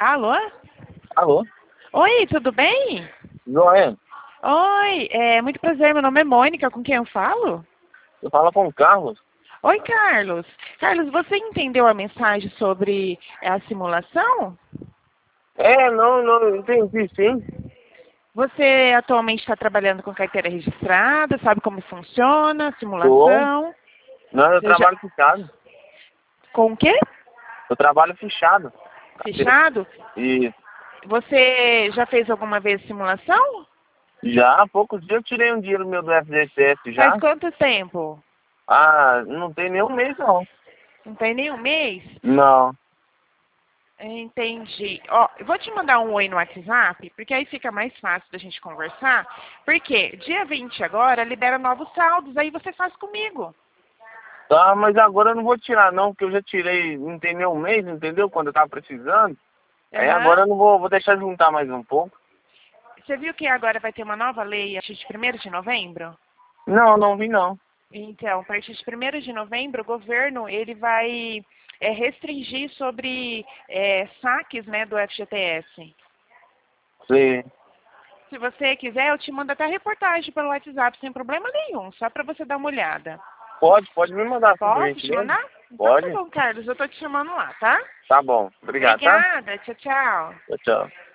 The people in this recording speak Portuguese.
Alô? Alô? Oi, tudo bem? Joia, Oi, muito prazer, meu nome é Mônica, com quem eu falo? eu falo com o Carlos. Oi, Carlos. Carlos, você entendeu a mensagem sobre a simulação? Não, entendi sim. Você atualmente está trabalhando com carteira registrada, sabe como funciona a Tô. simulação? Não, eu Você já... trabalho fechado. Com o quê? Eu trabalho fechado. Fechado? E Você já fez alguma vez simulação? já há poucos dias eu tirei um dinheiro meu do FGTS Faz já. quanto tempo? Ah, não tem nem um mês não. Não tem nem um mês? Não. Entendi. Ó, eu vou te mandar um oi no WhatsApp, porque aí fica mais fácil da gente conversar. Porque dia 20 agora libera novos saldos, aí você faz comigo. Tá, mas agora eu não vou tirar não, porque eu já tirei, não tem nem um mês, entendeu? Quando eu tava precisando. Aí Aham. agora eu não vou deixar juntar mais um pouco. Você viu que agora vai ter uma nova lei a partir de 1º de novembro? Não, não vi não. Então, a partir de 1º de novembro, o governo ele vai restringir sobre saques, né, do FGTS. Sei. Se você quiser, eu te mando até reportagem pelo WhatsApp, sem problema nenhum, só para você dar uma olhada. Pode me mandar, por Posso te gentileza? mandar? Então tá Pode? bom, Carlos, eu tô te chamando lá, tá? Tá bom. Obrigado, tá? Obrigada, tchau, tchau. Tchau, tchau.